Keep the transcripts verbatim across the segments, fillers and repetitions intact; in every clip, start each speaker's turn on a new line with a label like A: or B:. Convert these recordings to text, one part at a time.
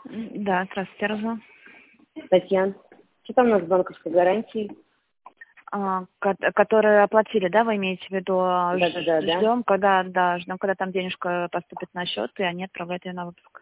A: Да, здравствуйте, Роза.
B: Татьяна, что там у нас с банковской гарантией?
A: А, ко- которые оплатили, да, вы имеете в виду?
B: Да, да, да, да.
A: Ждем, когда, да, ждем, когда там денежка поступит на счет, и они отправляют ее на выпуск.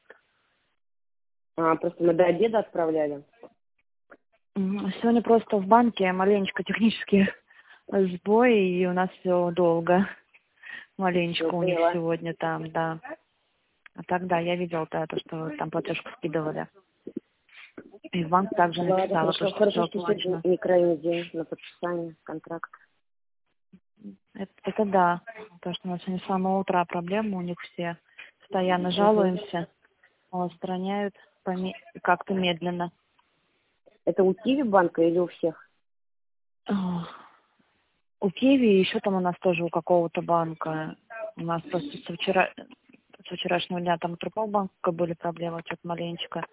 B: А, просто мы до обеда отправляли.
A: М, Сегодня просто в банке маленечко технический сбой, и у нас все долго. Маленечко
B: Всё,
A: у них
B: поняла.
A: сегодня там, да. А так, да, я видела да, то, что там платежку скидывали. И в банк также
B: Ладно,
A: написала, то,
B: хорошо.
A: что все
B: Хорошо, что сегодня
A: оплачено.
B: не крайний день на подписание контракта.
A: Это, это да. То, что у нас сегодня с самого утра проблемы, у них все постоянно
B: Угу.
A: жалуемся, устраняют поме- как-то медленно.
B: Это у Киви банка или у всех?
A: Ох, У Киви и еще там у нас тоже у какого-то банка. У нас просто со, вчера, со вчерашнего дня там у другого банка были проблемы, что-то маленечко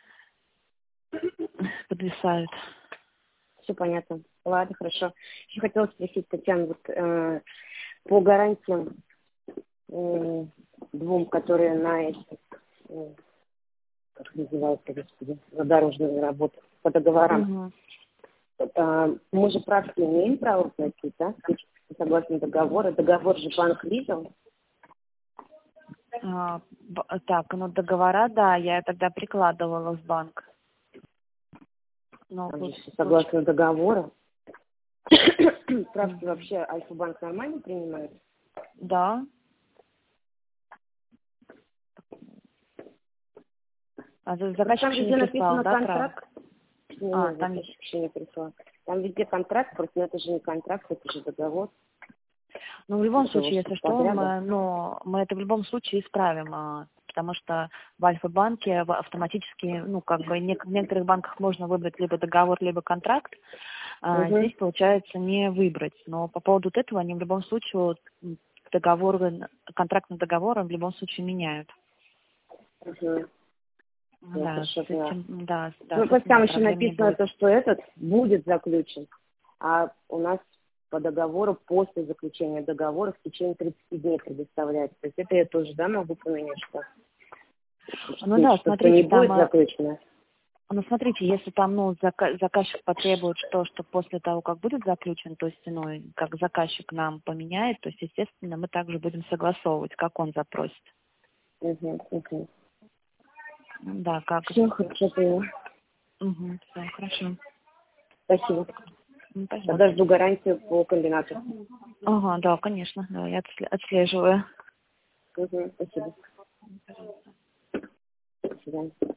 A: подвисают.
B: Все понятно. Ладно, хорошо. Еще хотела спросить, Татьяна, вот э, по гарантиям э, двум, которые на эти, э, как называется, господи, на дорожные работы, по договорам.
A: Угу.
B: А, мы же практики имеем право платить, да? Согласно договору. Договор же банк видел.
A: А, б- так, ну договора, да, я тогда прикладывала в банк. Но
B: Там же
A: тут,
B: все
A: тут
B: согласно договору. Справки вообще Альфа-банк нормально принимает?
A: да. А за-
B: Просто
A: заказчик
B: там
A: еще не
B: везде
A: прислал,
B: написано
A: да, справку?
B: контракт. Не,
A: А,
B: не,
A: там
B: заказчик еще не прислал. Там везде контракт, просто это же не контракт, это же договор.
A: Ну, в любом
B: Это его
A: случае, если что,
B: подряда.
A: мы, ну, мы это в любом случае исправим, а, потому что в Альфа-банке в- автоматически, ну, как бы нек- в некоторых банках можно выбрать либо договор, либо контракт, а
B: Угу.
A: здесь получается не выбрать. Но по поводу вот этого они в любом случае вот, м, договоры, контракт на договор в любом случае меняют.
B: Угу. Ну,
A: Да,
B: хорошо,
A: с
B: поняла.
A: этим, да, да,
B: Ну,
A: с
B: просто
A: этим да,
B: там еще
A: проблем не
B: написано
A: будет.
B: то, что этот будет заключен, а у нас по договору после заключения договора в течение тридцати дней предоставляется. То есть это я тоже, да, могу поменять, что,
A: Ну да,
B: что, что не
A: смотрите, там
B: будет
A: э,
B: заключено.
A: Ну, смотрите, если там, ну, зака- заказчик потребует, что, что после того, как будет заключен, то есть, ну, и как заказчик нам поменяет, то есть, естественно, мы также будем согласовывать, как он запросит.
B: Угу, угу.
A: Да, как.
B: Все, хорошо, поняла.
A: Угу, все, хорошо.
B: Спасибо.
A: Ну,
B: Тогда
A: пожалуйста.
B: жду гарантию по комбинату.
A: Ага, да, конечно, да, я отсле- отслеживаю.
B: Угу, спасибо. До свидания.